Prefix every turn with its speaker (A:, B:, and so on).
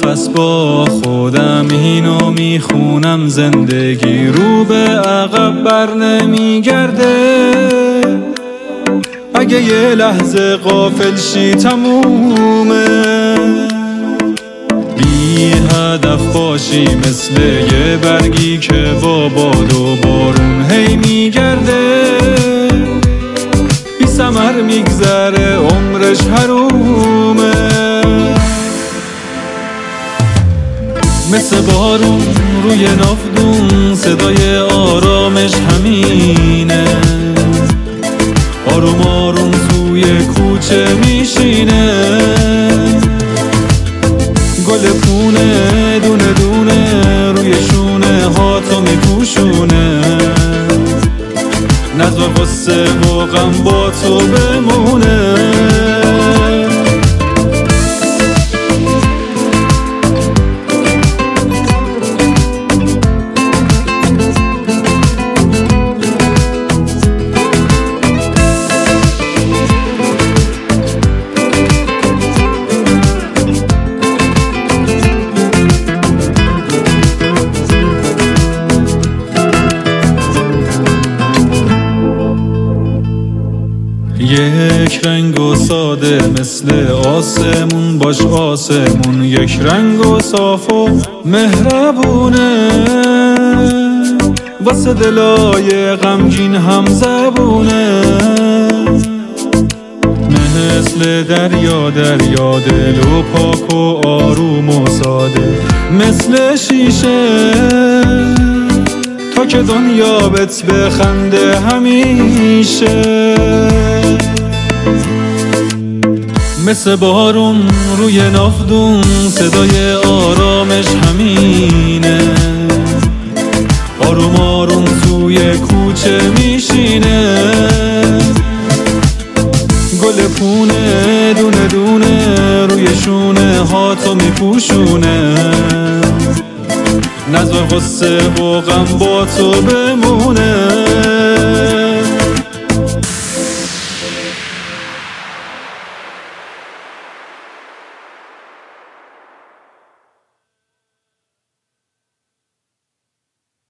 A: پس با خودم اینو میخونم، زندگی رو به عقب بر نمیگرده. اگه یه لحظه غافل شی تمومه، بی هدف باشی مثل یه برگی که با باد و بارون هی میگرده. بی ثمر میگذره عمرش حرومه، مثل بارون روی ناودون صدای آرامش همینه. آروم آروم توی کوچه میشینه، گل پونه دونه دونه روی شونه هاتو میپوشونه. نزد و غصه و غم با تو بمونه. یک رنگ و ساده مثل آسمون باش، آسمون یک رنگ و صاف و مهربونه. واسه دلای غمگین هم زبونه، مثل دریا دریا دل و پاک و آروم و ساده، مثل شیشه تا که دنیا بهت بخنده همیشه. مثل بارون روی ناودون صدای آرامش همینه. آروم آروم توی کوچه میشینه، گل پونه دونه دونه روی شونه هاتو میپوشونه. نزد و غصه و غم با تو بمونه.